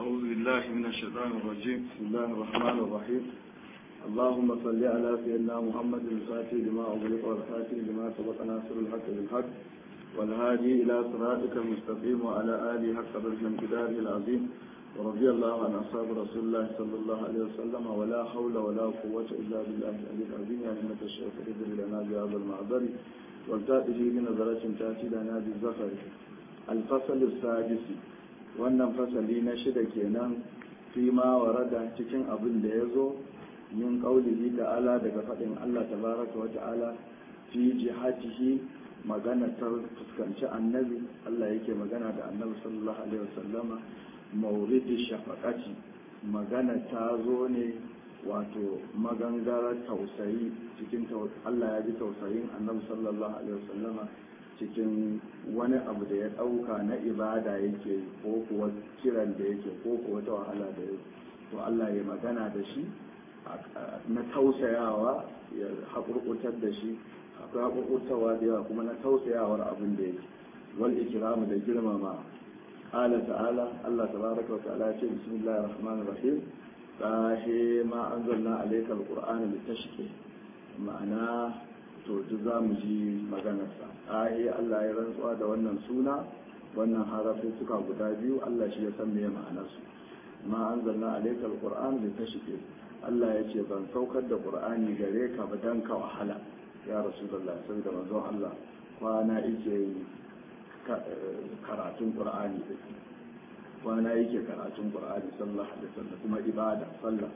أعوذ بالله من الشيطان الرجيم. بسم الله الرحمن الرحيم. اللهم صل على سيدنا محمد الفاتح لما أغلق والخاتم لما سبق ناصر الحق بالحق والهادي إلى صراطك المستقيم وعلى آله حق بالجمدار العظيم. ورضي الله عن أصحاب رسول الله صلى الله عليه وسلم ولا حول ولا قوة إلا بالله العلي العظيم. يا أئمة الشيخ اهدر لنا بهذا المعذر والتأتي بنظرة تأتي لنا بالزفر. الفصل السادس. wannan fasali na shida kenan fi ma warada cikin abin da ya zo min qaulihi ta'ala daga faɗin Allah tabaraka wa ta'ala fi jihatihi magana ta fuskanci annabi. Allah yake magana da annabi sallallahu alaihi wasallama mawridi shafaqati, magana ta zo ne wato magangarar tausayi cikin Allah ya ji tausayin annabi sallallahu alaihi wasallama cikin wani abu da ya ɗauka na ibada yake ko kuwa kiran da yake ko kuwa ta wahala da yake, to Allah ya magana da shi na tausayawa ya haƙurƙutar da shi. akwai haƙurƙutarwa da yawa kuma na tausayawar abin da yake wal ikramu da girmama. ala ta'ala Allah tabaraka wa ta'ala ya ce bismillahir rahmanir rahim tahe ma anzalna alayka alqur'ana litashqi, ma'ana to duk za mu ji maganarsa. ahi Allah ya rantsuwa da wannan suna, wannan harafin suka guda biyu, Allah shi ya san me ma'anarsu. ma anzalna alayka alquran litashqi, Allah ya ce ban saukar da qur'ani gare ka ba dan ka wahala ya rasulullah, sai da manzon Allah kwana yake karatun qur'ani kwana yake karatun qur'ani sallallahu alaihi wasallam kuma ibada sallah.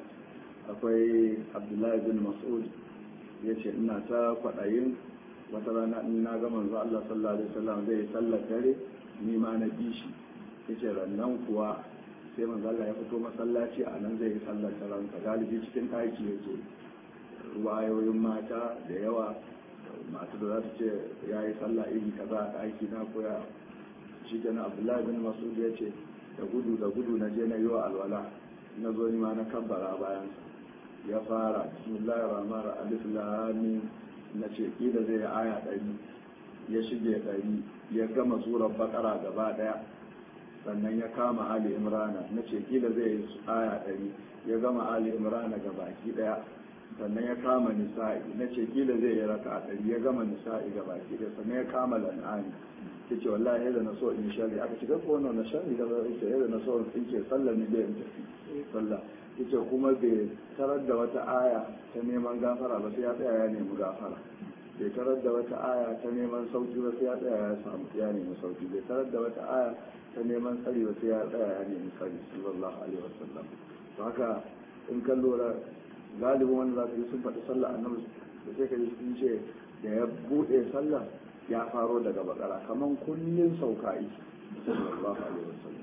akwai Abdullahi bin Mas'ud ya ce ina ta kwaɗayin wata rana in na ga manzo Allah sallallahu alaihi wasallam zai sallar dare ni ma na bi shi. yace rannan kuwa sai manzo Allah ya fito masallaci a nan zai yi sallar daren sa, galibi cikin ɗaki yake. ruwayoyin mata da yawa, mata da za ta ce ya yi sallah iri kaza a ɗaki na koya shi kenan. Abdullahi bin Mas'ud ya ce da gudu na je na yi wa alwala, na zo ni ma na kabbara bayan sa. ya fara bismillahir rahmanir alif lam mim, na ce kila zai aya 100, ya shige 100, ya gama surar baqara gaba daya, sannan ya kama ali imran, na ce kila zai aya 100, ya gama ali imran gabaki daya, sannan ya kama nisa'i, na ce kila zai yi raka'a 100, ya gama nisa'i gabaki daya, sannan ya kama lan'ani. yace wallahi yadda na so in shari aka shiga ko wannan na shari da yadda na so in ke sallar ni da in tafi sallah. yace kuma bai tarar da wata aya ta neman gafara ba sai ya tsaya ya nemi gafara, bai tarar da wata aya ta neman sauki ba sai ya tsaya ya samu ya nemi sauki, bai tarar da wata aya ta neman tsari ba sai ya tsaya ya nemi tsari sallallahu alaihi wasallam. to haka in kan lura galibin wanda za su yi sun faɗi sallah annabi da sai ka ji sun ce da ya buɗe sallah ya faro daga bakara kaman kullun sauka yi sallallahu alaihi wasallam.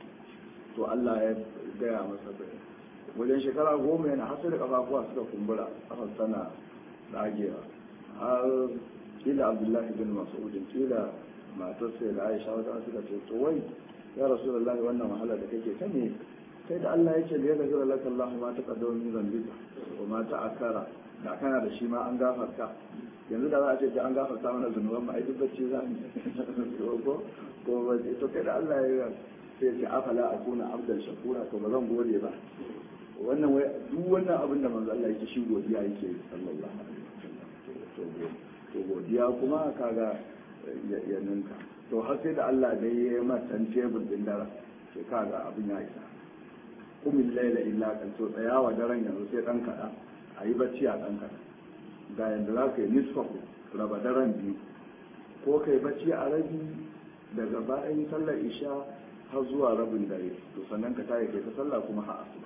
to Allah ya gaya masa bai wajen shekara 10 yana hasar da kafafuwa suka kumbura, kafar tana dagewa. har kila Abdullahi bin Mas'ud kila matar sai da Aisha wata suka ce to wai ya Rasulullahi wannan wahala da kake ta ne, sai da Allah ya ce ya gafara laka Allah ma taqaddama min dhanbika wa ma ta'akkara, da kana da shi ma an gafarta. yanzu da za a ce an gafarta mana zunuban ma ai duk bacci za mu ko ba to kai da Allah ya sai ce afala akuna abdan shakura, to ba zan gode ba. wannan wai duk wannan abin da manzo Allah yake shi godiya yake sallallahu alaihi wasallam. to godiya kuma kaga ya ninka. to har sai da Allah dai ya mata tebur din dara, to kaga abin ya isa. kumil laila illa kan, to tsayawa daren yanzu sai dan kada ayi bacci a dan kada. ga yanda za ka yi nisfahu, raba daren biyu, ko kai bacci a rabi daga bayan sallar isha har zuwa rabin dare, to sannan ka tayi kai ta sallah kuma har asuba,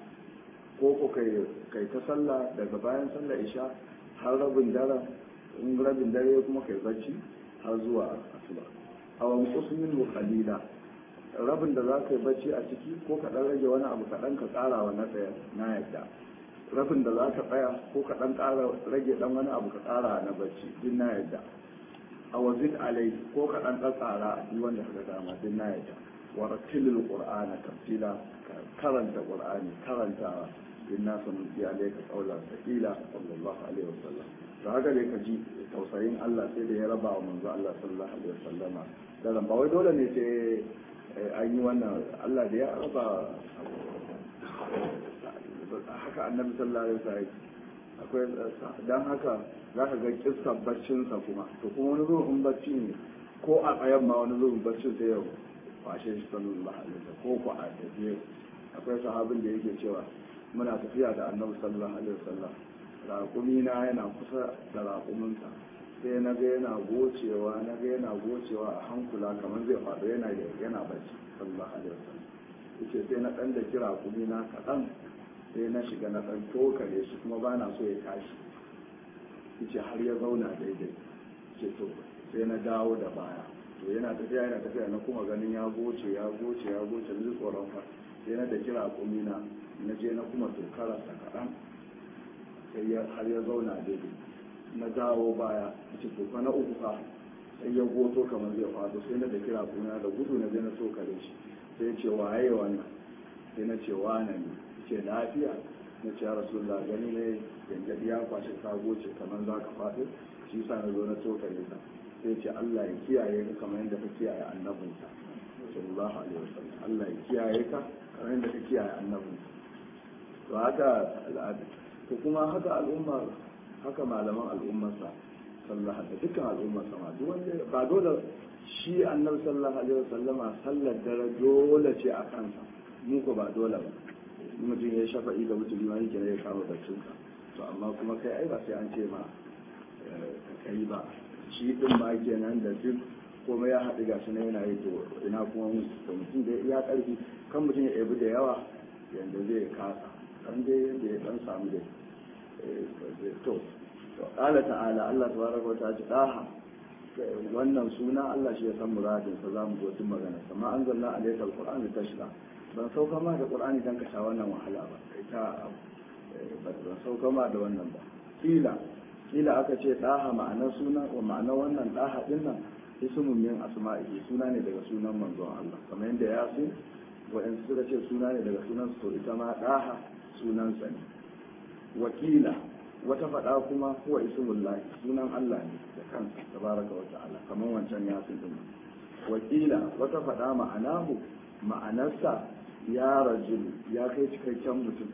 ko kai ta sallah daga bayan sallar isha har rabin dare, in rabin dare kuma kai bacci har zuwa asuba. awan kusmin qalila, rabin da za ka yi bacci a ciki ko ka dan rage wani abu kaɗan ka ƙara wa na tsaya na yadda, rabin da za ka tsaya ko ka ɗan ƙara rage ɗan wani abu ka ƙara na bacci din na yadda. a wazin alai ko ka ɗan tsara a duk wanda ka dama din na yadda. wa rattilil qur'ana tartila, karanta qur'ani karantawa, din na sanu bi alayka qawlan thaqila sallallahu alaihi wasallam. da haka dai ka ji tausayin Allah sai da ya raba wa manzo Allah sallallahu alaihi wasallama. da ba wai dole ne sai an yi wannan Allah da ya raba haka annabi sallallahu alaihi wasallam akwai dan haka zaka ga kissar baccin sa kuma to kuma wani zuwa in bacci ne ko a tsayan ma wani zuwa baccin sai ya kwashe shi sallallahu alaihi wasallam ko ko a tafiye akwai sahabin da yake cewa muna tafiya da annabi sallallahu alaihi wasallam raƙumi na yana kusa da raƙuminsa sai na ga yana gocewa a hankula kamar zai faɗo yana bacci sallallahu alaihi wasallam yace sai na ɗan da kira raƙumi na kaɗan sai na shiga na ɗan tokare shi kuma ba na so ya tashi yace har ya zauna daidai ce to sai na dawo da baya to yana tafiya na kuma ganin ya goce ni tsoron fa sai na da kira raƙumi na je na kuma tokararsa kaɗan sai har ya zauna daidai na dawo baya ce to fa na uku fa sai ya goto kamar zai faɗo sai na da kira kuna da gudu na je na tokare shi sai ce waye wannan sai na ce wane ne ce lafiya na ce ya rasulullah gani ne yanzu ya kwashe ka goce kamar za ka faɗo shi sa na zo na tokare ka sai ce Allah ya kiyaye ka kamar yadda ka kiyaye annabinsa sallallahu alaihi wasallam Allah ya kiyaye ka kamar yadda ka kiyaye annabinsa to haka al'ada to kuma haka al'umma haka malaman al'ummarsa sallallahu alaihi dukkan al'ummarsa ma duk wanda ba dole shi annabi sallallahu alaihi wasallama sallar dare dole ce a kansa mu ko ba dole ba mutum ya shafa'i da mutum ma yake ya kawo baccinsa to amma kuma kai ai ba sai an ce ma kai ba shi din ma kenan da duk komai ya haɗu gashi na yana yi to ina kuma mutum da ya ƙarfi kan mutum ya ebi da yawa yanda zai kasa kan dai yanda ya dan samu da to ƙala ta'ala Allah tabaraka wa ta'ala daha wannan suna Allah shi ya san muradin sa zamu zo tun magana amma anzalna alayka alquran litashqa ban sauka ma da qur'ani dan ka sha wannan wahala ba kai ta ban sauka ma da wannan ba kila aka ce daha ma'anar suna wa ma'anar wannan daha din nan ismun min asma'i suna ne daga sunan manzon Allah kamar yadda ya so wa'in suka ce suna ne daga sunan to ita ma daha sunan sa ne wakila wata faɗa kuma huwa ismullahi sunan Allah ne da kansa tabaraka wa ta'ala kamar wancan ya sun din wakila wata faɗa ma'anarsa ya rajul ya kai cikakken mutum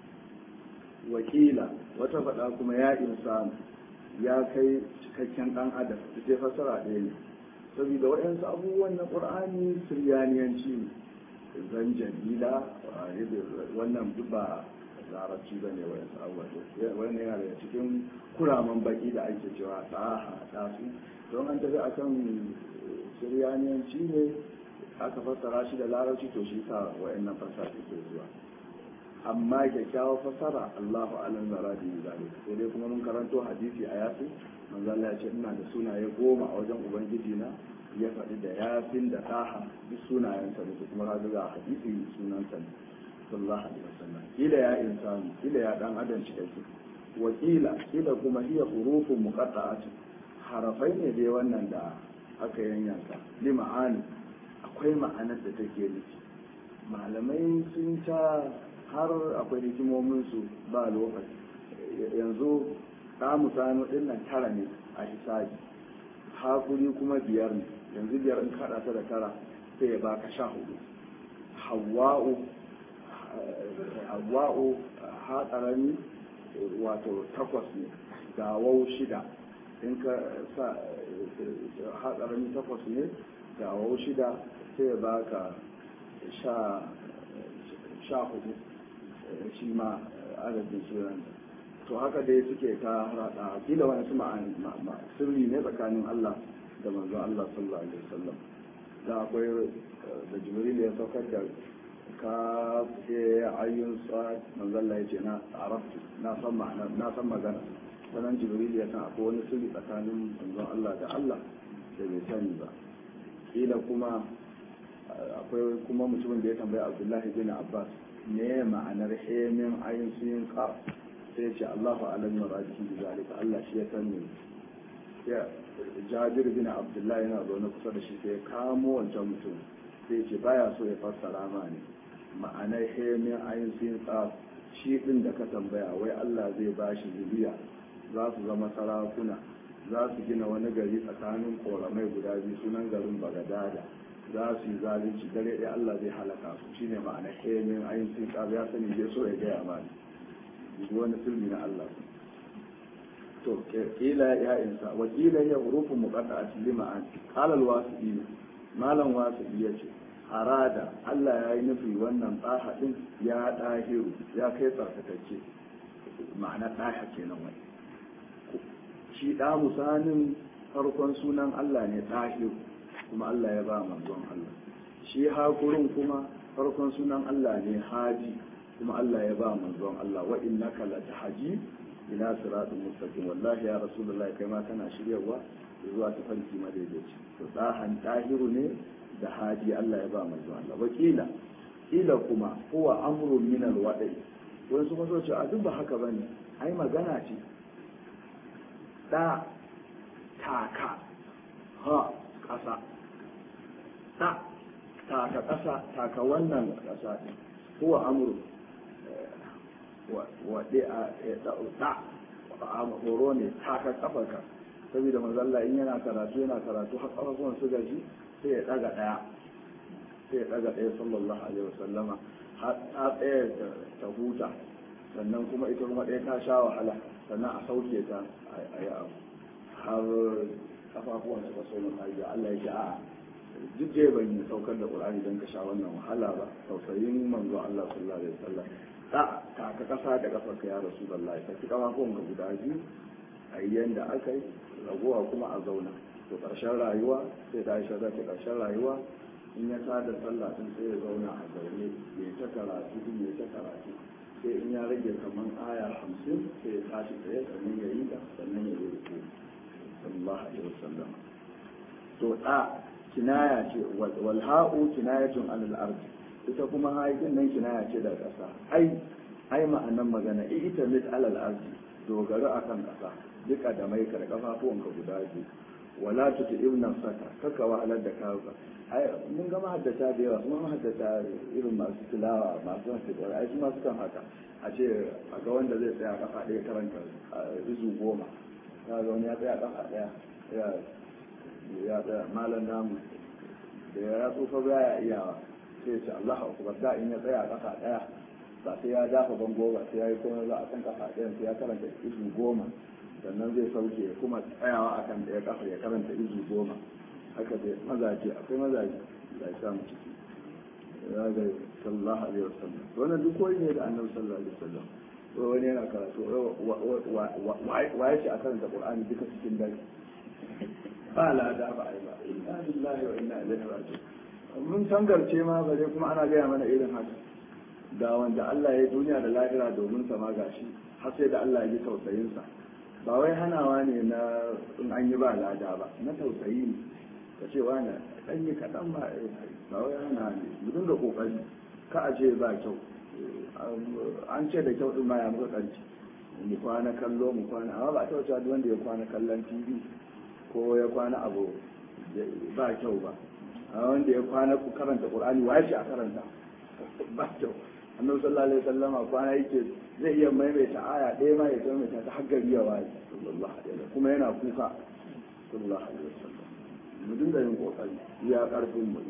wakila wata faɗa kuma ya insan ya kai cikakken ɗan adam ita fasara ɗaya ne saboda waɗansu abubuwan na ƙur'ani suryaniyanci zanjabila wannan ba larabci ba ne waɗansu abubuwa wani yana daga cikin kuraman baki da ake cewa ɗaha su don an tafi akan suryaniyanci ne aka fassara shi da larabci to shi sa waɗannan fasara ke zuwa amma kyakkyawar fasara Allahu alam zaradi zalik sai dai kuma mun karanto hadisi a yasin manzo Allah ya ce ina da sunaye 10 a wajen ubangiji na ya faɗi da yasin da taha duk sunayen sa ne kuma ka ga hadisi sunan sa ne sallallahu alaihi wasallam kila ya insani kila ya dan adam cikakke wa kila kuma hiya hurufun muqatta'atun harafai ne dai wannan da aka yanyanka li ma'ani akwai ma'anar da take nufi malamai sun ta har akwai hikimominsu ba lokaci yanzu samu sanu din nan 9 ne a hisabi hakuri kuma 5 ne yanzu 5 in kada ta da 9 sai ya baka 14 hawa'u haƙarami wato 8 ne ga wau 6 in ka sa haƙarami 8 ne ga wau 6 sai ya baka 14 shi ma adadin sunan to haka dai suke ta harada kila wani su sirri ne tsakanin Allah da manzon Allah sallallahu alaihi wasallam da akwai da Jibril ya saukar da ka ce ayyun sa manzon Allah ya ce na arabtu na san ma'ana na san magana sanan Jibril ya san akwai wani sirri tsakanin manzon Allah da Allah da bai sani ba kila kuma akwai kuma mutumin da ya tambaya Abdullahi bin Abbas ne ma'anar hemin ayin suyin ka sai ce Allahu alam maradihi bi zalika Allah shi ya san ne ya Jabir bin Abdullah yana zaune kusa da shi sai ya kamo wancan mutum sai ce baya so ya fassara ma ne ma'anar hemin ayin suyin ka shi din da ka tambaya wai Allah zai bashi zuriya za su zama sarakuna za su gina wani gari tsakanin koramai guda biyu sunan garin Bagadada za su yi zalunci dare ɗaya Allah zai halaka su shine ma'ana kemin ayin sai ka ya sani zai so ya gaya mani duk wani sirri na Allah to kila ya insa wa kila ya hurufu muqadda'ati lima'an qala al-wasili malam wasili yace arada Allah ya yi nufi wannan tsaha din ya dahiru ya kai tsarkakacce ma'ana ɗaha kenan wai shi ɗa musanin farkon sunan Allah ne ɗahiru kuma Allah ya ba manzon Allah shi hakurin kuma farkon sunan Allah ne haji kuma Allah ya ba manzon Allah wa innaka latahji ila siratul mustaqim wallahi ya rasulullahi kai ma kana shiryawa zuwa tafarki madaidaici to ɗahan ɗahiru ne da haji Allah ya ba manzon Allah wakila ila kuma huwa amrun min alwadi wani su maso ce a duk ba haka bane ai magana ce da taka ha ƙasa ta taka ƙasa taka wannan ƙasa ɗin kuwa amuru waɗe a da horo ne taka ƙafarka saboda mazalla in yana karatu har ƙafafuwan su gaji sai ya ɗaga ɗaya sallallahu alaihi wasallama har ɗaya ta huta sannan kuma ita kuma ɗaya ta sha wahala sannan a sauke ta a yi abu har kafafuwan su kaso na ƙarfi Allah ya ce a duk dai ban yi saukar da ƙur'ani don ka sha wannan wahala ba tausayin manzo Allah sallallahu alaihi wasallam ta ka kasa da kafar ka ya rasulullahi ka ci kafafuwan ka guda biyu a yi yanda aka yi ragowa kuma a zauna to ƙarshen rayuwa sai da Aisha za ta ƙarshen rayuwa in ya tada sallah din sai ya zauna a zaune ya ta karatu sai in ya rage kaman aya 50 sai ya tashi tsaye sannan ya yi ta sannan ya yi ruku sallallahu alaihi wasallam to da kinaya ce wal ha'u kinayatun anil ard ita kuma haƙin nan kinaya ce daga ƙasa ai ma'anan magana ita mit alal ard dogara akan ƙasa duka da mai ka da kafafuwanka guda biyu wala tuti ibnan saka kaka wahalar da kawo ai mun ga mahaddata da yawa kuma mahaddata irin masu tilawa masu wasu da ai su masu kan haka a ce a ga wanda zai tsaya kafa ɗaya karanta izu 10 ya ga wani ya tsaya kafa ɗaya ya tsaya malam namu da ya tsufa ba ya iyawa sai ya ce Allahu akbar da in ya tsaya kafa ɗaya ba sai ya dafa bango ba sai ya yi komai ba a kan kafa ɗayan sai ya karanta izu 10 sannan zai sauke kuma tsayawa akan ɗaya kafa ya karanta izu 10 haka dai mazaje akwai mazaje da ya samu ciki ya ga sallallahu alaihi wasallam wannan duk koyi ne da annabi sallallahu alaihi wasallam wani yana karatu wa ya ce a karanta qur'ani duka cikin dare ba lada ba ai ba inna lillahi wa inna ilaihi raji'un mun tangarce ma bare kuma ana gaya mana irin haka da wanda Allah ya yi duniya da lahira domin sa ma gashi har sai da Allah ya yi tausayin sa ba wai hanawa ne na in an yi ba lada ba na tausayi ne ka ce wani ɗan yi kaɗan ba ba wai hana ne mu dinga ƙoƙari ka a ce ba kyau an ce da kyau ɗin ma ya muka ƙarfi mu kwana kallo mu kwana amma ba a taɓa cewa wanda ya kwana kallon tv ko ya kwana abu ba kyau ba a wanda ya kwana karanta ƙur'ani wa ya ce a karanta ba kyau annabi sallallahu alaihi wasallam kwana yake zai iya maimaita aya ɗaya ma ya maimaita ta har gari ya waye sallallahu alaihi wasallam kuma yana kuka sallallahu alaihi wasallam mu dinga yin kokari iya karfin mu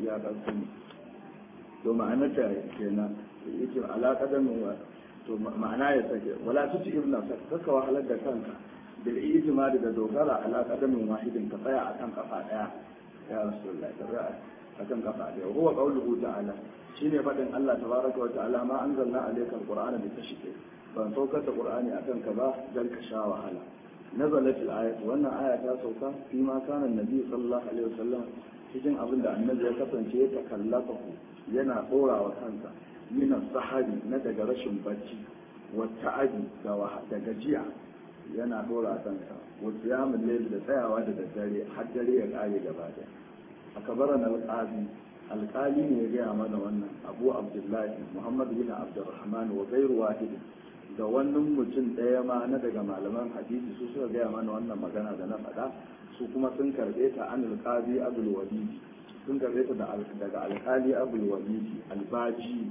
to ma'anar ta kenan yake alaƙadan wa to ma'ana ya sake wala tuti ibna saka wahalar da kanka bil ijtimad da dogara ala qadamin wahidin ka tsaya akan kafa daya ya rasulullahi tsaya akan kafa daya huwa qawluhu ta'ala shine fadin Allah tabaraka wa ta'ala ma anzalna alayka alqur'ana litashqa ban saukar da qur'ani akan ka ba dan ka sha wahala nazalat al-ayat wannan aya ta sauka fi ma kana annabi sallallahu alaihi wasallam cikin abin da annabi ya kasance ya takallafa yana dorawa kansa min as-sahabi na daga rashin bacci wa ta'abi da gajiya yana dora kansa wa qiyamul layl da tsayawa da daddare har dare ya kare gaba daya akabaran alqali ne ya gaya mana wannan abu abdullahi muhammad bin abdurrahman wa ghayru wahid da wannan mutum ɗaya ma na daga malaman hadisi su suka gaya mana wannan magana da na faɗa su kuma sun karɓe ta an alqazi abul walid sun karɓe ta daga alqali abul walid albaji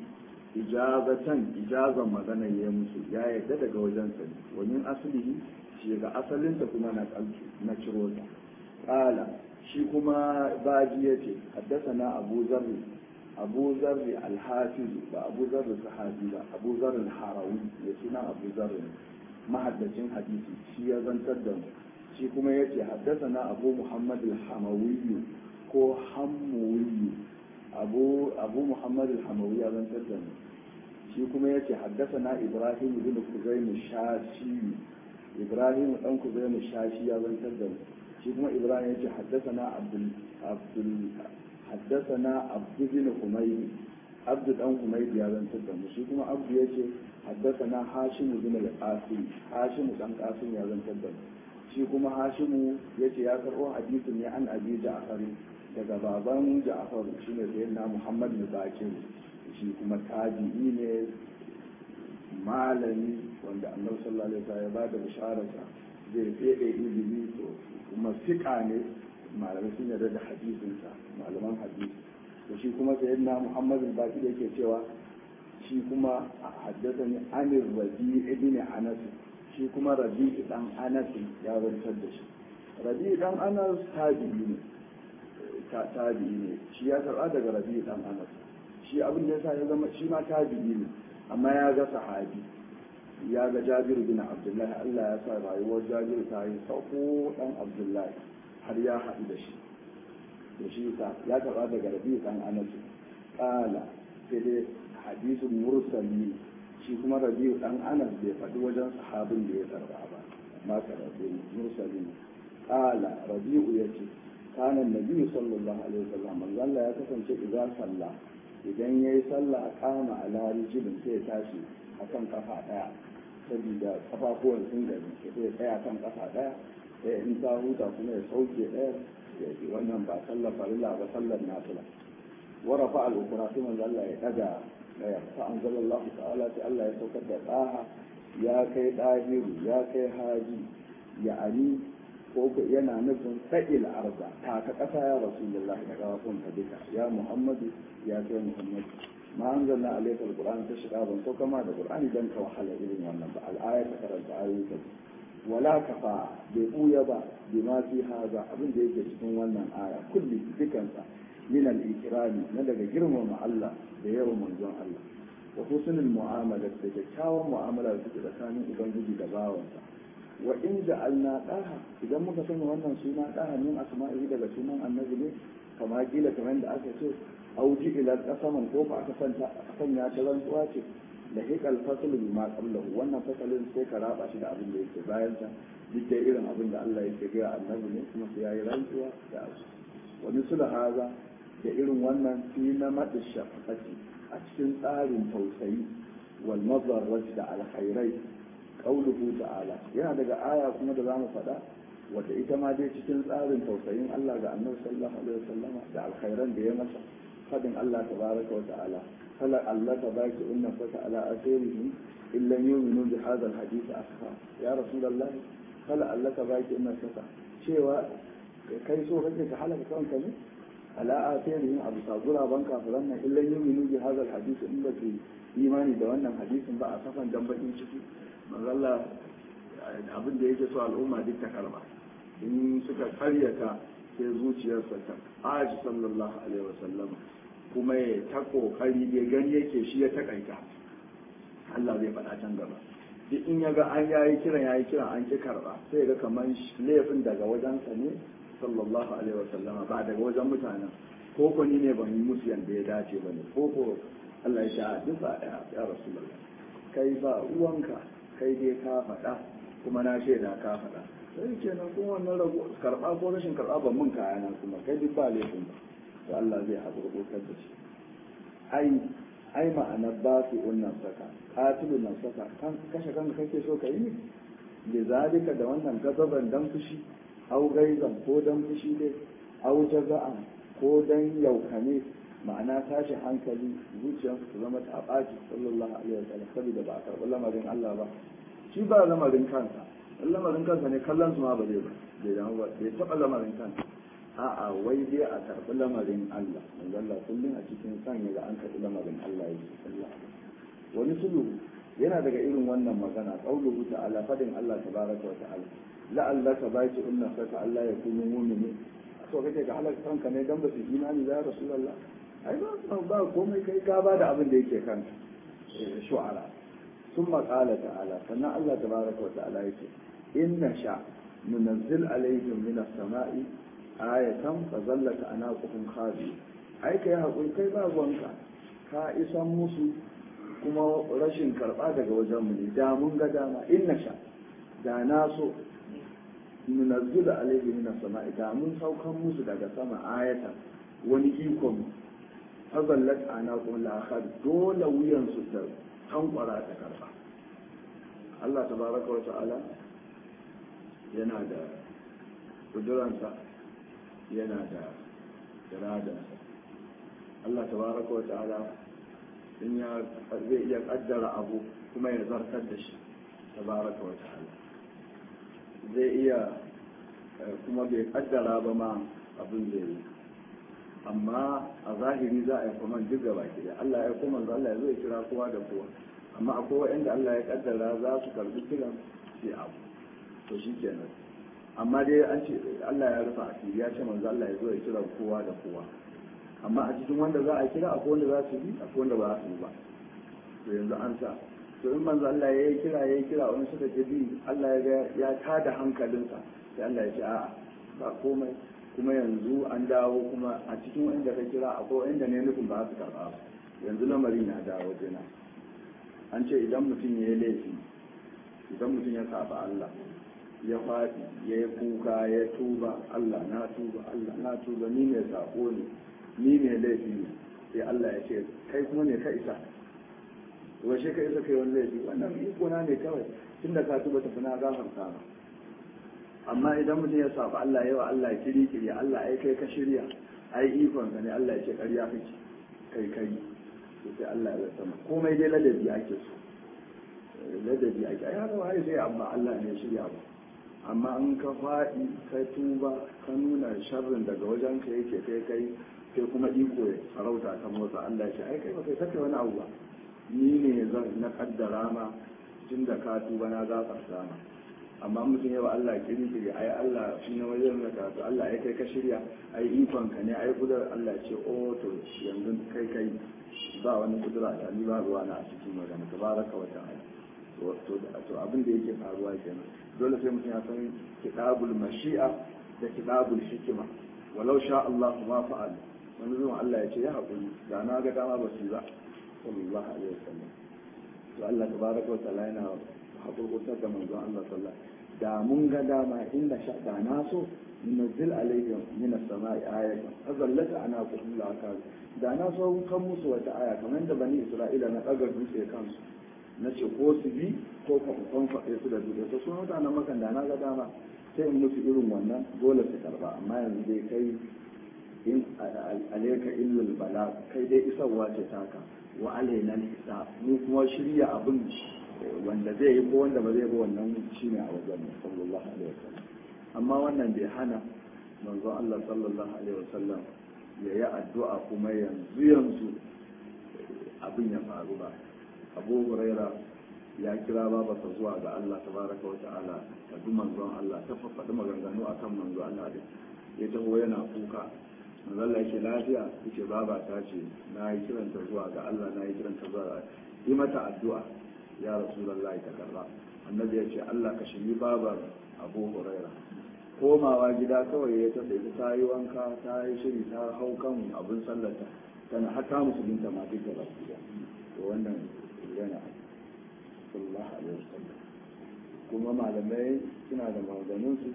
ijazan magana ya musu ya yadda daga wajen sa wani asali shi ga asalinta kuma na ciro ta kala shi kuma baji yace haddathana Abu Zarri al-Hafiz ba Abu Zarri sahabi ba Abu Zarri al-Harawi ya suna Abu Zarri mahaddacin hadisi shi ya zantar da mu shi kuma yace haddathana Abu Muhammad al-Hamawi ko Hammawi Abu Muhammad al-Hamawi ya zantar da mu shi kuma yace haddathana Ibrahim ibn Kuzaym Shashi Ibrahim dan Kuzaym Shashi ya zantar da mu shi kuma Ibrahim yace haddathana حدثنا عبد بن حميد عبد بن حميد يا بن تدم شي كما عبد yace حدثنا هاشم بن القاسم هاشم بن قاسم يا بن تدم shi kuma Hashimu yace ya karbo hadisin ne an Abi Ja'far daga baban Ja'far shine sayyidina Muhammad bin Bakir shi kuma tabi'i ne malami wanda Annabi sallallahu alaihi wasallam ya bada bishararsa zai fede ilimi to kuma fiqa ne malamai sun yarda da hadisinsa malaman hadisi to shi kuma sayyidina Muhammad al-Baqir yake cewa shi kuma haddathani Amir Rabi ibn Anas shi kuma Rabi dan Anas ya rantar da shi Rabi dan Anas tabi'i ne shi ya karba daga Rabi dan Anas shi abin da yasa ya zama shi ma tabi'i ne amma ya ga sahabi ya ga Jabir bin Abdullah Allah ya sa rayuwar Jabir ta yi sauko dan Abdullah har ya haɗu da shi da shi ya taɓa daga rabi ɗan anas ƙala sai dai hadisin mursali shi kuma rabi ɗan anas bai faɗi wajen sahabin da ya karɓa ba amma ka rabi mursali ƙala rabi'u ya ce kana nabi sallallahu alaihi wasallam manzo Allah ya kasance idan sallah idan yayi sallah kama ala rijlin sai ya tashi akan kafa ɗaya saboda kafafuwan sun gari sai ya tsaya kan kafa ɗaya sai in ta huta kuma ya sauke ɗaya ya ce wannan ba sallar farilla ba sallar nafila wara fa al-ukra sai manzo Allah ya daga ɗaya fa anzalallahu ta'ala sai Allah ya saukar da tsaha ya kai dahiru ya kai haji ya ani ko yana nufin sa'il arda ta ka kasa ya rasulullahi da kafin ka duka ya muhammadu ya kai muhammadu ma anzalna alayka al-qur'ana tashqa ban sauka ma da qur'ani dan ka wahala irin wannan ba al-aya ta karanta ayoyi wala kafa bai buya ba bima fi haza abin da yake cikin wannan aya kulli dukansa min al-ikrami na daga girmama Allah da yawan manzon Allah wa husnul mu'amala da kyakkyawan mu'amala da take tsakanin ubangiji da bawansa wa in ja'alna daha idan muka sanya wannan suna daha min asma'i daga sunan annabi ne kama kila kamar da aka ce auji ila qasaman ko ba aka sanya ta rantsuwa ce da hikal fasalu bima qablahu wannan fasalin sai ka raba shi da abin da yake bayan ta duk da irin abin da Allah yake ga annabi ne kuma sai yayi rantsuwa da su wani sula haza da irin wannan fi na madu shafaqati a cikin tsarin tausayi wal madarrati da alkhairai qauluhu ta'ala yana daga aya kuma da zamu faɗa wanda ita ma dai cikin tsarin tausayin Allah ga annabi sallallahu alaihi wasallam da alkhairan da ya masa fadin Allah tabaraka wa ta'ala فلا الله تبارك إن فتح على أثيرهم إن لم يؤمنوا بهذا الحديث أسفا يا رسول الله فلا الله تبارك إن فتح شيء كي سوء رجل حالك كون كمي على آثيرهم أبو صادولا بانكا فلنا إن لم يؤمنوا بهذا الحديث إن في إيماني دوانا حديث بقى أسفا جنبتين شكي من الله abin da yake so al'umma duk ta karba in suka karyata sai zuciyarsa ta aji sallallahu alaihi wasallam kuma ya ta kokari bai gani yake shi ya takaita Allah zai faɗa can gaba duk in ya ga an yayi kiran an ki karba sai ga kamar laifin daga wajensa ne sallallahu alaihi wasallama ba daga wajen mutanen ko ko ni ne ban yi musu yanda ya dace bane ko ko Allah ya sha duk ba ya rasulullah kai ba uwanka kai dai ka faɗa kuma na shaida ka faɗa sai kenan kuma wannan rago karba ko rashin karba ban mun kaya nan kuma kai duk ba laifin ba to Allah zai haƙurƙurkar da shi ai ma'anar ba su unnan saka katilu nan saka kashe kanka kake so ka yi da zalika da wannan gazaban dan fushi au gaizan ko dan fushi dai au jaza'an ko dan yaukane ma'ana tashi hankali zuciyarsu ta zama ta ɓaci sallallahu alaihi wasallam saboda ba a karɓi lamarin Allah ba shi ba lamarin kansa ne kallon su ma ba zai ba bai damu ba bai taɓa lamarin kansa a'a wai dai a karɓi lamarin Allah manzo Allah kullum a cikin san ya ga an karɓi lamarin Allah yake sallah wani sulu yana daga irin wannan magana qauluhu ta'ala fadin Allah tabaraka wa ta'ala la'allaka baki inna fata Allah ya kunu mu'mini so kake ga halaka kanka ne dan ba su imani da rasulullah ai ba komai kai ka ba da abin da yake kanka shu'ara ثم قال تعالى فنا الله تبارك وتعالى يقول إن نشاء ننزل عليهم من السماء آية فظلت أعناقهم خاضعين ai kai hakuri kai ba gwanka ka isan musu kuma rashin karba daga wajen mu ne da mun ga dama in nasha da na so nunazzila alaihi min as-sama'i da mun saukan musu daga sama ayatan wani ikon fazallat anaqum la-akhad dole wuyan su da tankwara ta karba Allah tabaraka wa ta'ala yana da kuduransa yana da iradansa Allah tabaraka wa ta'ala in ya zai iya kaddara abu kuma ya zartar da shi tabaraka wa ta'ala zai iya kuma bai kaddara ba ma abin da yi amma a zahiri za a yi kuma duk gaba ke Allah ya kuma Allah ya zo ya kira kowa da kowa amma akwai wa'anda Allah ya kaddara za su karbi kiran sai abu to shi kenan amma dai an ce Allah ya rufa asiri ya ce manzo Allah ya zo ya kira kowa da kowa amma a cikin wanda za a kira akwai wanda za su bi akwai wanda ba za su ba to yanzu an sa to in manzo Allah ya yi kira wani suka ce bi Allah ya tada hankalinsa sai Allah ya ce a'a ba komai kuma yanzu an dawo kuma a cikin wanda ka kira akwai wanda ne nufin ba su karba ba yanzu lamari na dawo jina an ce idan mutum ya yi laifi idan mutum ya saba Allah ya faɗi ya yi kuka ya tuba Allah na tuba ni mai sako ne ni mai laifi ne sai Allah ya ce kai kuma ne ka isa washe ka isa kai wani laifi wannan ikona ne kawai tunda ka tuba tafi na gafarta ma amma idan mutum ya saba Allah yawa Allah ya kiri Allah ai kai ka shirya ai ikon ka ne Allah ya ce ƙarya kake kai sai Allah ya sama komai dai ladabi ake so ladabi ake ai haka wai sai amma Allah ne ya shirya ba amma in ka faɗi ka tuba ka nuna sharrin daga wajen ka yake kai kuma iko ya sarauta kan motsa Allah ce ai kai ba kai sake wani abu ba ni ne zan na kaddara ma tun da ka tuba na gafarta ma amma mutum yawa Allah kiri ai Allah shi ne wajen da ka Allah ai kai ka shirya ai ikon ka ne ai kudar Allah ce o to yanzu kai ba wani kudura ta ni ba ruwa na a cikin magana tabaraka wa ta'ala to abin da yake faruwa kenan dole sai mutum ya san kitabul mashi'a da kitabul hikima walau sha Allah ma fa'al wani zuwa Allah ya ce ya haƙuri da na ga dama ba su ba sallallahu alaihi wasallam to Allah tabaraka wa ta'ala yana haƙurƙurtar da manzon Allah sallallahu da mun ga dama inda sha da na so nunzil alaihim min as-sama'i ayatan azallata ana qul la ka da na so kan musu wata aya kamar da bani Isra'ila na daga dutse kansu na ce ko su bi ko ka faɗe su da dutse to sun mutanen makan da na ga dama sai in musu irin wannan dole su karba amma yanzu dai kai in alaika illal bala kai dai isarwa ce taka wa alaina hisab mu kuma shirya abin wanda zai yi ko wanda ba zai ba wannan shine a wajen sallallahu alaihi wasallam amma wannan bai hana manzo Allah sallallahu alaihi wasallam ya yi addu'a kuma yanzu abin ya faru ba Abu Huraira ya kira babarsa zuwa ga Allah tabaraka wa ta'ala ta bi manzon Allah ta faɗi maganganu akan manzo Allah din ya taho yana kuka manzo Allah yake lafiya yace baba ta ce na yi kiranta zuwa ga Allah na yi kiranta zuwa ga yi mata addu'a ya rasulullahi ta karba annabi ya ce Allah ka shiri babar Abu Huraira komawa gida kawai ya tafi ta yi wanka ta yi shiri ta hau kan abin sallata tana hata musulunta ma duk da lafiya to wannan yana sallallahu alaihi wasallam kuma malamai suna da maganganunsu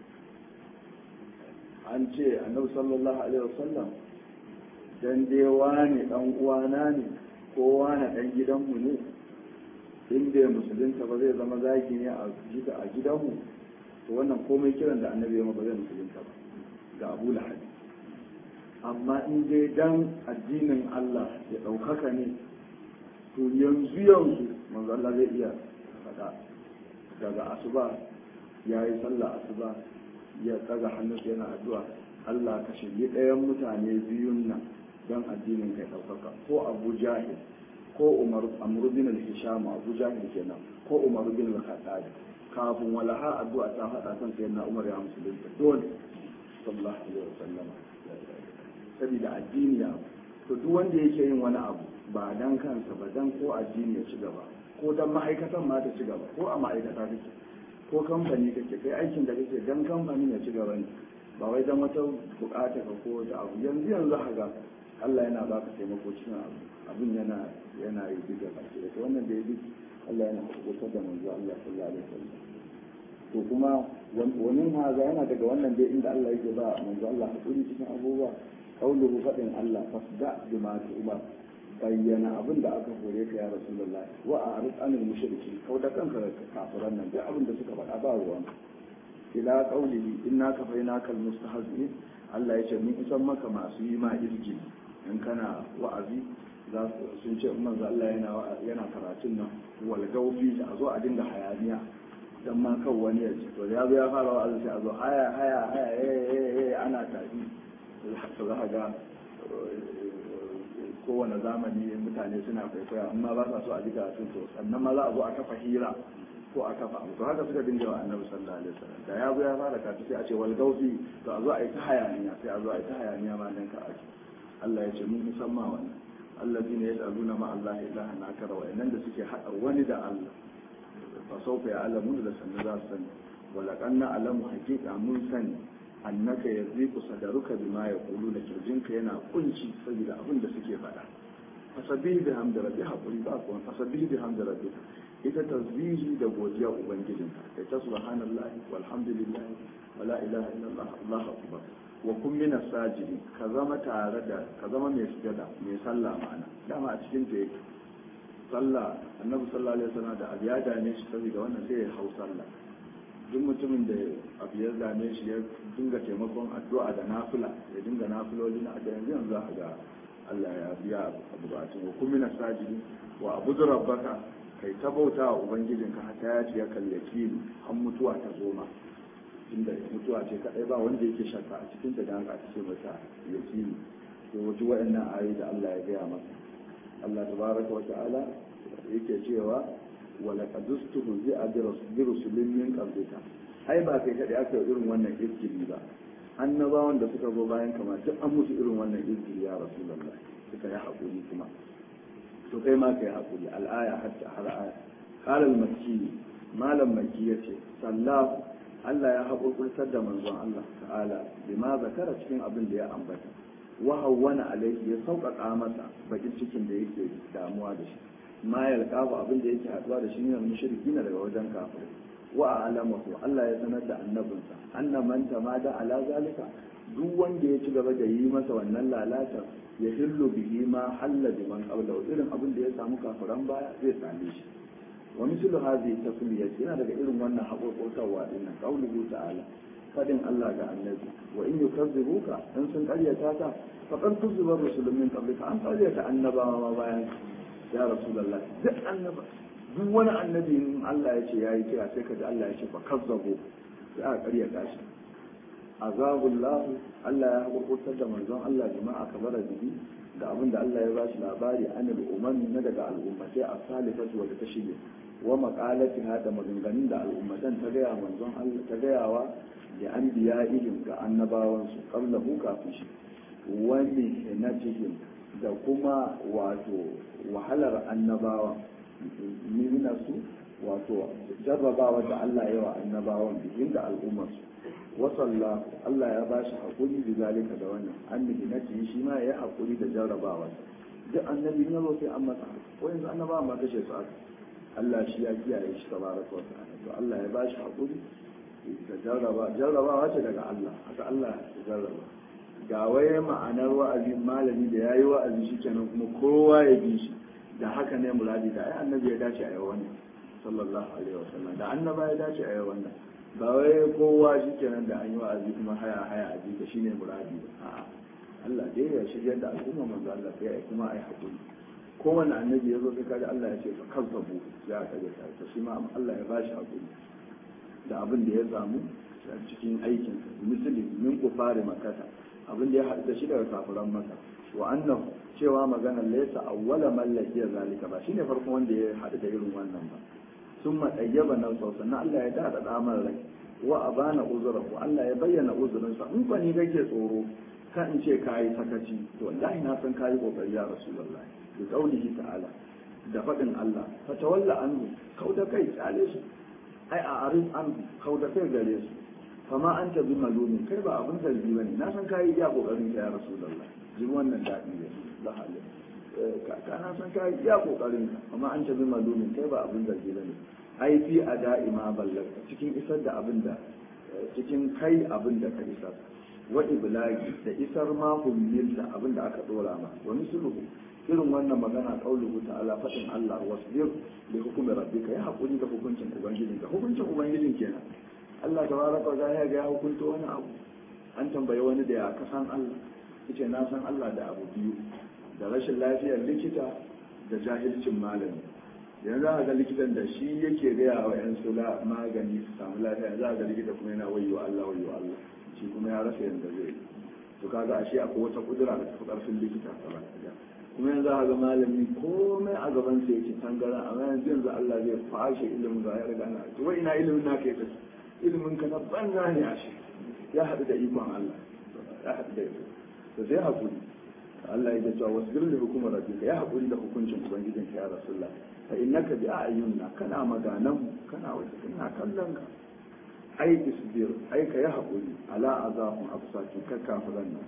an ce annabi sallallahu alaihi wasallam dan dai wani dan uwana ne ko wani dan gidanmu ne in bai musulunta ba zai zama zaki ne a gidanmu to wannan komai kiran da annabi ya ba zai musulunta ba ga Abu Lahab amma in dai dan addinin Allah ya ɗaukaka ne to yanzu manzo Allah zai iya faɗa daga asuba ya yi sallah asuba ya kaga hannunsa yana addu'a Allah ka shirye ɗayan mutane biyun nan don addinin kai ɗaukaka ko Abu Jahil ko Amr bin al-Hisham Abu Jahil kenan ko Umar bin al-Khattab kafin walaha addu'a ta haɗa kan sayyidina Umar ya musulunta dole sallallahu alaihi wasallam saboda addini ya to duk wanda yake yin wani abu ba dan kansa ba dan ko addini ya ci gaba ko dan ma'aikatan ma ta ci gaba ko a ma'aikata kake ko kamfani kake kai aikin da kake dan kamfani ya ci gaba ne ba wai dan wata bukata ka ko wata abu yanzu haka Allah yana baka taimako cikin abin yana yi diga baki da wannan da yake Allah yana kubutar da manzo Allah sallallahu alaihi wasallam to kuma wani haza yana daga wannan dai inda Allah yake ba manzo Allah hakuri cikin abubuwa kauluhu fadin Allah fasda bima tu'mar bayyana abin da aka hore ka ya rasulullah wa a'rid anil mushrikin kauda kanka kafiran nan duk abin da suka faɗa ba ruwan ila qaulihi innaka fainakal mustahzi'in Allah ya ce mun isan maka masu yi ma irji in kana wa'azi za su sun ce manzo Allah yana karatun nan wal gaufi a zo a dinga hayaniya dan ma kan wani ya ce to ya zo ya fara wa'azi sai a zo haya ana tafi to za ga kowane zamani mutane suna kwaikwaya amma ba sa so a ji karatun to sannan ma za a zo a kafa hira ko a kafa to haka suka dinga wa annabi sallallahu alaihi wasallam da ya zo ya fara karatu sai a ce wal gaufi to a zo a yi ta hayaniya sai a zo a yi ta hayaniya ma dan ka ake Allah ya ce mun musamman wannan allazina yas'aluna ma Allah ilahan akara wa innan da suke hada wani da Allah fa sawfa ya'lamun da sanna za su sani wala kanna alamu haqiqa mun sani annaka yaziqu sadaruka bima yaquluna kirjinka yana kunci saboda abin da suke faɗa fasabihi bihamdi rabbi hakuri ba ko fasabihi bihamdi rabbi ita tasbihi da godiya ubangijinka kai ta subhanallahi walhamdulillahi wala ilaha illallah allahu akbar wa kun min as-sajidin ka zama tare da ka zama mai sujada mai sallah ma'ana dama a cikin ta yake sallah annabi sallallahu alaihi wasallam da abiya dame shi saboda wannan sai ya hau sallah duk mutumin da abu ya dame shi ya dinga taimakon addu'a da nafila ya dinga nafiloli na addu'a yanzu za ka ga Allah ya biya abu bukatun wa kun min as-sajidin wa abudu rabbaka kai ta bauta wa ubangijinka hatta ya ce ya kallaki an mutuwa ta zo ma inda mutuwa ce kadai ba wanda yake shakka a cikin ta da haka ake ce mata yakini to wajen wayannan ayoyi da Allah ya gaya masa Allah tabaraka wa ta'ala yake cewa wa laqad ustuhzi'a bi rusulin min qablika ai ba kai kadai aka yi irin wannan izgili ba annabawan da suka zo bayan kamar duk an musu irin wannan izgili ya rasulullah suka yi hakuri kuma to kai ma kai hakuri al-aya hatta har aya qala al-makki malam makki yace sallahu Allah ya haƙurƙurtar da manzon Allah ta'ala bima zakara cikin abin da ya ambata wa hawwana alaihi ya sauƙaƙa masa bakin cikin da yake damuwa da shi ma yalqabu abin da yake haɗuwa da shi ne mushriki daga wajen kafir wa alamahu Allah ya sanar da annabinsa annaman tamada ala zalika duk wanda ya ci gaba da yi masa wannan lalata ya hillu bihi ma halla biman qabla irin abin da ya samu kafiran baya zai same shi wa mislu hadhihi tasmiyat yana daga irin wannan haƙoƙotarwa din nan qauluhu ta'ala fadin Allah ga annabi wa in yukazzibuka in sun ƙaryata ta faqad kuzziba rusulun min qablika an ƙaryata annabawa ma bayan ya rasulullah duk annaba duk wani annabi in Allah ya ce yayi kira sai kaji Allah ya ce fa kazzabu sai a ƙaryata shi azabullah Allah ya haƙoƙotar da manzon Allah jama'a kabara bihi da abin da Allah ya bashi labari anil umami na daga al'ummatai a salifatu wadda ta shige wa maqalatiha da maganganun da al'ummatan ta gaya manzon Allah ta gayawa da anbiya'ihim ga annabawan su qablahu kafin shi wa mihnatihim da kuma wato wahalar annabawan su wato jarrabawa da Allah ya wa annabawan bihin da al'ummar su wasalla Allah ya ba shi haƙuri da zalika da wannan annabi na ce shi ma ya haƙuri da jarrabawa duk annabi ne zo sai an masa ko yanzu annabawa ma kashe su aka Allah shi ya kiyaye shi tabaraka wa ta'ala to Allah ya ba shi haƙuri da jarrabawa ce daga Allah haka Allah ya jarraba ga waye ma'anar wa'azin malami da yayi wa'azi shikenan kuma kowa ya bi shi da haka ne muradi da ai annabi ya dace a yau wannan sallallahu alaihi wasallam da annaba ya dace a yau wannan ba wai kowa shi kenan da an yi wa'azi kuma haya a jika shi ne muradi a'a Allah dai ya shirya da al'umma manzo Allah sai ai kuma ai hakuri kowanne annabi ya zo sai kaga Allah ya ce fa kazzabu ya kaga ta shi ma Allah ya bashi hakuri da abin da ya samu a cikin aikin misali min kufari makata abin da ya haɗu da shi daga kafiran maka wa annahu cewa maganar laysa awwala man laqiya zalika ba shine farkon wanda ya haɗu da irin wannan ba ثم طيب نفسه sannan Allah ya dada damar rai wa abana uzurahu Allah ya bayyana uzurinsa in ba ni kake tsoro kan in ce kayi sakaci to wallahi na san kayi kokari ya rasulullahi bi qaulihi ta'ala da faɗin Allah fa tawalla anhu kauda kai tsale su ai a arif an kauda kai gare su fa ma anta bi malumi kai ba abin zargi bane na san kayi iya kokarin ka ya rasulullahi ji wannan dadi ne la halin ka na san kayi iya kokarin ka amma anta bi malumi kai ba abin zargi bane ai fi ada'i ma ballagta cikin isar da abin da cikin kai abin da ka isar wa iblagi da isar ma hummilta abin da aka dora ma wa misluhu irin wannan magana qauluhu ta'ala fadin Allah wasbir li hukmi rabbika ya hakuri da hukuncin ubangijin kenan Allah tabaraka wa ta'ala ya hukunta wani abu an tambaye wani da ya kasan Allah yace na san Allah da abu biyu da rashin lafiyar likita da jahilcin malami yanzu za ga likitan da shi yake gaya wa yan sula magani su samu lafiya za ga likita kuma yana wayo Allah shi kuma ya rasa yanda zai to kaga ashe akwai wata kudura da tafi karfin likita kuma yanzu za ga malami komai a gaban sa yake tangara amma yanzu Allah zai fashe ilimin ga ya riga na to wai ina ilimin naka yake ilimin ka na banza ne ashe ya haɗu da ikon Allah ya haɗu da ikon to sai hakuri Allah ya ce wasbir li hukmi rabbika ya hakuri da hukuncin ubangijinka ya rasulullah fa innaka bi a'yunna kana maganan kana wata ina kallon ka ai isbir ai ka ya hakuri ala azahum absati ka kafiran nan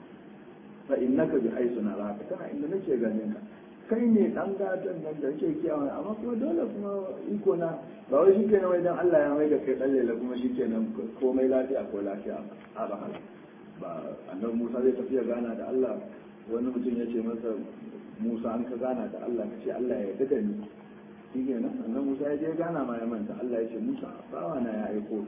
fa innaka bi haythu naraka kana inda nake ganin ka kai ne dan gatan nan da yake kiyawa amma kuma dole kuma iko na ba wai shi kenan wai dan Allah ya mai da kai dalle kuma shi kenan komai lafiya ko lafiya a ba ba annabi Musa zai tafiya gana da Allah wani mutum ya ce masa Musa an ka gana da Allah ka ce Allah ya yarda da ni shi kenan annabi Musa ya je gana ma ya manta Allah ya ce Musa bawa na ya aiko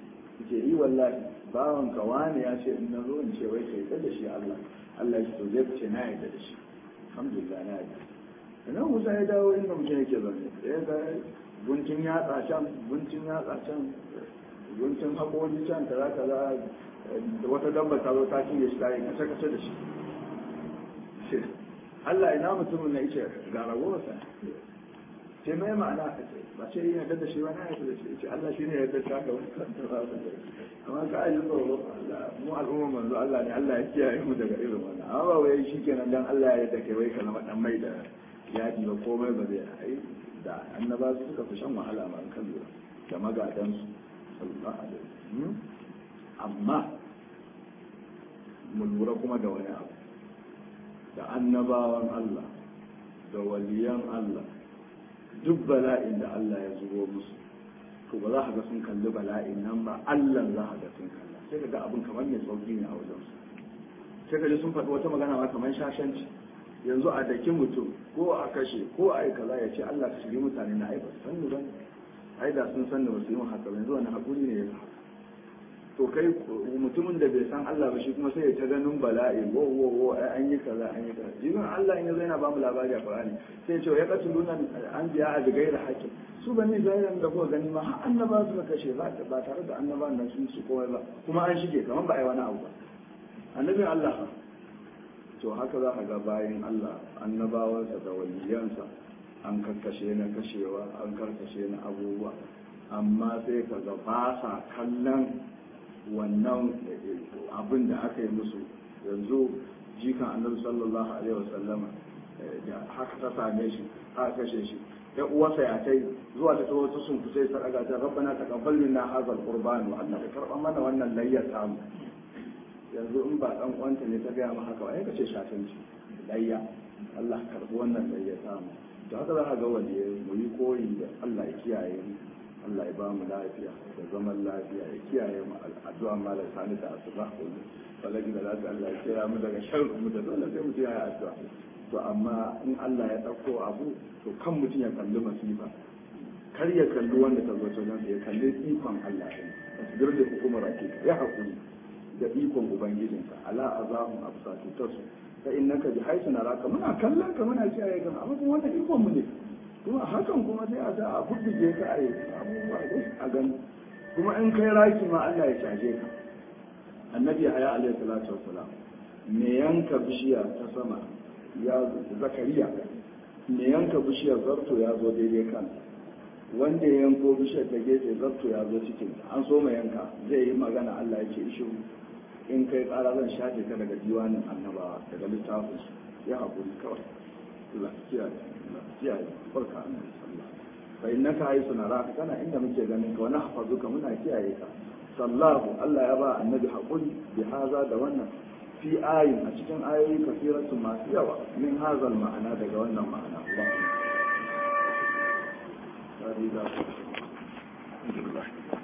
ce yi wallahi bawan ka wani ya ce in na zo in ce wai kai da shi Allah ya ce to zai ce na yarda da shi alhamdulillah na yarda idan Musa ya dawo inda mutum yake zaune ya ga guntun yatsa can guntun haƙoƙi can kaza da wata dabba ta zo ta cinye shi ta yi kace da shi Allah ina mutumin na ice ga ragowarsa ce mai ma'ana ka ce ba ce yi yarda da shi wani yarda da shi ce Allah shi ne yarda ta ga wani kanta ba amma ka aji tsoro Allah mu al'umma manzo Allah ne Allah ya kiyaye mu daga irin wannan amma ba wai shi kenan dan Allah ya yarda kai wai ka zama dan mai da yaji ba komai ba zai ai da annaba su suka fi shan wahala ma kan lura da magadan su sallallahu alaihi wasallam amma mu lura kuma da wani abu da annabawan Allah da waliyan Allah duk bala'in da Allah ya zubo musu to ba za ka ga sun kalli bala'in nan ba Allah za ka ga sun kalla sai ka ga abin kamar mai sauki ne a wajen su sai ka ji sun faɗi wata magana ma kamar shashanci yanzu a daki mutum ko a kashe ko a yi kaza ya ce Allah ka shiri mutane na ai ba su san ni ba ai da sun san da ba su yi haka ba yanzu wani hakuri ne ya haka to kai mutumin da bai san Allah ba shi kuma sai ya ta ganin bala'i wo an yi kaza jibin Allah in yazo yana ba mu labari a Qur'ani sai ya ce ya qatuluna anbiya a gaira hakim su bani Isra'ilan da kuka gani ma har annaba su kashe ba tare da annaban nan su komai ba kuma an shige kaman ba ai wani abu ba annabin Allah to haka za ka ga bayan Allah annabawansa da waliyansa an karkashe na kashewa an karkashe na abubuwa amma sai ka ga ba sa kallon wannan abin da aka yi musu yanzu jikan annabi sallallahu alaihi wasallam da haka ta same shi aka kashe shi ya uwarsa ya kai zuwa ta tawo ta sun kusa sadaka ta rabbana taqabbal minna hadha alqurban wa annaka karban mana wannan layyar tamu yanzu in ba dan uwanta ne ta gaya ma haka ba ai kace shatanci layya Allah karbi wannan layyar tamu da haka za ka ga wanda mu yi koyi da Allah ya kiyaye mu Allah ya ba mu lafiya da zaman lafiya ya kiyaye mu addu'a malam sani da asuba balagi da lafiya Allah ya kiyaye mu daga sharri mu da dole sai mutum ya yi addu'a to amma in Allah ya dauko abu to kan mutum ya kalli masifa kar ya kalli wanda ta zo nan ya kalli ikon Allah din tasbir da hukumar hakika ya hakuri da ikon ubangijinka ala azahum absatu tasu fa innaka bi haythu naraka muna kallon ka muna kiyaye ka amma kuma wannan ikon mu ne kuma hakan kuma sai a sa a fuddige ka a yi abubuwa a gani kuma in kai raki ma Allah ya caje ka annabi haya alaihi salatu wassalam me yanka bishiya ta sama ya zakariya me yanka bishiyar zarto ya zo daidai kan wanda ya yanko bishiyar ta gefe zarto ya zo cikin an so ma yanka zai yi magana Allah ya ce ishi in kai ƙara zan shafe ka daga diwanin annabawa daga littafin su ya haƙuri kawai Allah kiyaye barka annabi sallallahu fa innaka haythu naraka kana inda muke ganin ka wa nahfazuka muna kiyaye ka sallahu Allah ya ba annabi haƙuri bi haza da wannan fi ayin a cikin ayoyi kafiratu masu yawa min hazal ma'ana daga wannan ma'ana Allah